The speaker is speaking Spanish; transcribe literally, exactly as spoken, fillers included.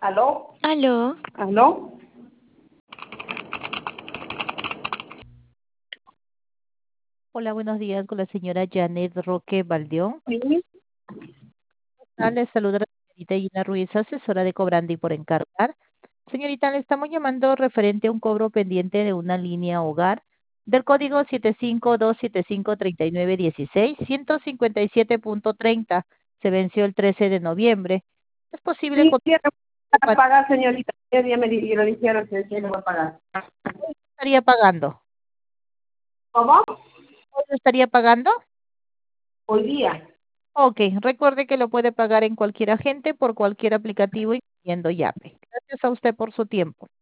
¿Aló? Aló, ¿Aló? Hola, buenos días con la señora Janet Roque Baldeón. Sí. Ah, Les saluda la señorita Gina Ruiz, asesora de Cobrandi por encargar. Señorita, le estamos llamando referente a un cobro pendiente de una línea hogar del código siete cinco dos siete cinco tres nueve uno seis, ciento cincuenta y siete punto treinta. Se venció el trece de noviembre. ¿Es posible Sí, con- sí, le voy a pagar, señorita. Ese día me di- lo dijeron que sí le voy a pagar. estaría pagando? ¿Cómo? ¿Hoy lo estaría pagando? Hoy día. Ok, recuerde que lo puede pagar en cualquier agente por cualquier aplicativo, incluyendo Yape. Gracias a usted por su tiempo.